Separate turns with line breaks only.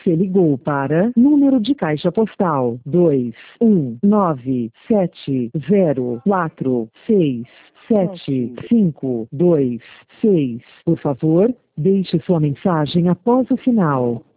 Você ligou para número de caixa postal 21970467526. Por favor, deixe sua mensagem após o sinal.